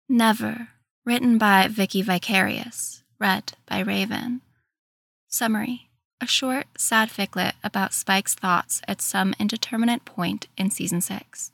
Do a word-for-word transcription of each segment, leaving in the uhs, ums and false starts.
Never, written by Vicky Vicarious, read by Raven. Summary: a short, sad ficlet about Spike's thoughts at some indeterminate point in Season six.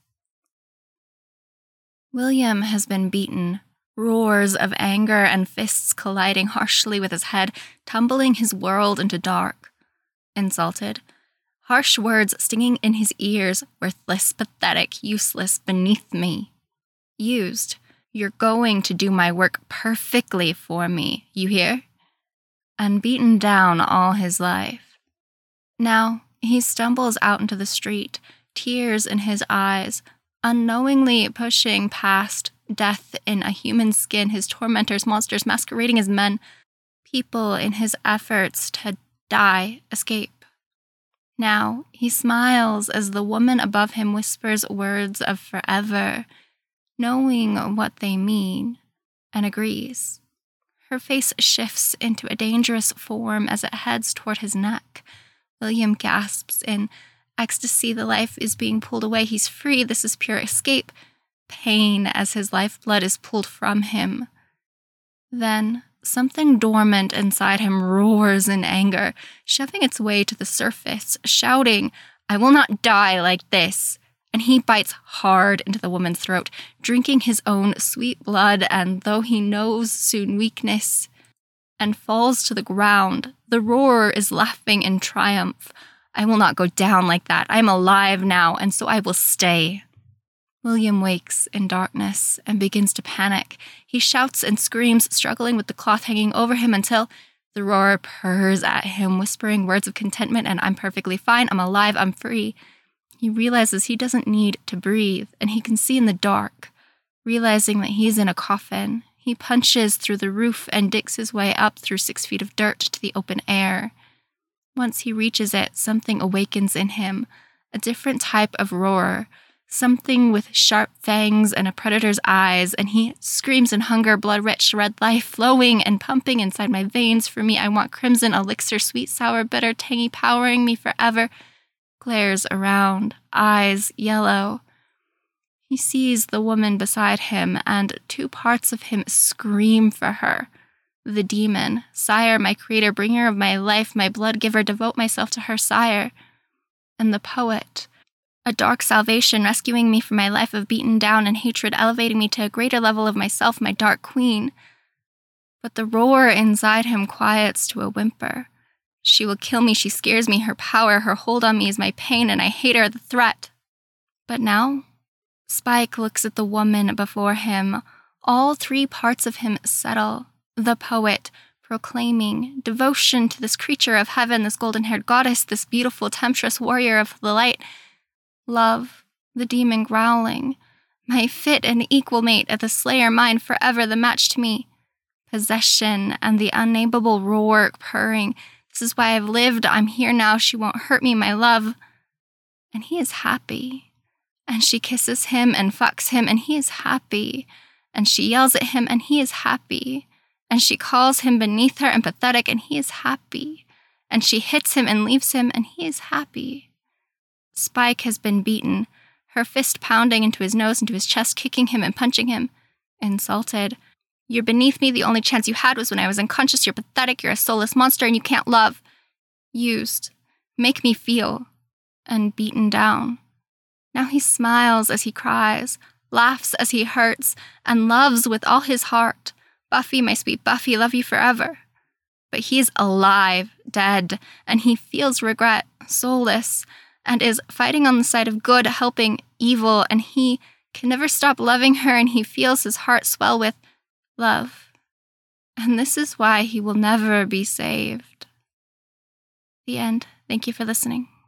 William has been beaten, roars of anger and fists colliding harshly with his head, tumbling his world into dark. Insulted, harsh words stinging in his ears, worthless, pathetic, useless, beneath me. Used, you're going to do my work perfectly for me, you hear? And beaten down all his life. Now, he stumbles out into the street, tears in his eyes, unknowingly pushing past death in a human skin, his tormentors, monsters masquerading as men, people in his efforts to die, escape. Now, he smiles as the woman above him whispers words of forever, knowing what they mean, and agrees. Her face shifts into a dangerous form as it heads toward his neck. William gasps in ecstasy. The life is being pulled away. He's free. This is pure escape. Pain as his lifeblood is pulled from him. Then, something dormant inside him roars in anger, shoving its way to the surface, shouting, "I will not die like this." And he bites hard into the woman's throat, drinking his own sweet blood, and though he knows soon weakness, and falls to the ground, the roarer is laughing in triumph. "I will not go down like that. I am alive now, and so I will stay." William wakes in darkness and begins to panic. He shouts and screams, struggling with the cloth hanging over him until the roarer purrs at him, whispering words of contentment and "I'm perfectly fine, I'm alive, I'm free." He realizes he doesn't need to breathe, and he can see in the dark. Realizing that he's in a coffin, he punches through the roof and digs his way up through six feet of dirt to the open air. Once he reaches it, something awakens in him, a different type of roar, something with sharp fangs and a predator's eyes, and he screams in hunger, blood-rich, red life flowing and pumping inside my veins. For me, I want crimson elixir, sweet, sour, bitter, tangy, powering me forever. Glares around, eyes yellow. He sees the woman beside him, and two parts of him scream for her. The demon, "Sire, my creator, bringer of my life, my blood giver, devote myself to her, sire." And the poet, "A dark salvation, rescuing me from my life of beaten down and hatred, elevating me to a greater level of myself, my dark queen." But the roar inside him quiets to a whimper. "She will kill me, she scares me, her power, her hold on me is my pain, and I hate her, the threat." But now, Spike looks at the woman before him. All three parts of him settle. The poet, proclaiming devotion to this creature of heaven, this golden-haired goddess, this beautiful, temptress warrior of the light. Love, the demon growling, "My fit and equal mate, the slayer mine, forever the match to me." Possession and the unnameable roar purring. "This is why I've lived. I'm here now. She won't hurt me, my love." And he is happy. And she kisses him and fucks him, and he is happy. And she yells at him, and he is happy. And she calls him beneath her and pathetic, and he is happy. And she hits him and leaves him, and he is happy. Spike has been beaten, her fist pounding into his nose, into his chest, kicking him and punching him. Insulted. "You're beneath me. The only chance you had was when I was unconscious. You're pathetic. You're a soulless monster, and you can't love." Used. "Make me feel." And beaten down. Now he smiles as he cries, laughs as he hurts, and loves with all his heart. "Buffy, my sweet Buffy, love you forever." But he is alive, dead, and he feels regret, soulless, and is fighting on the side of good, helping evil, and he can never stop loving her, and he feels his heart swell with love. And this is why he will never be saved. The end. Thank you for listening.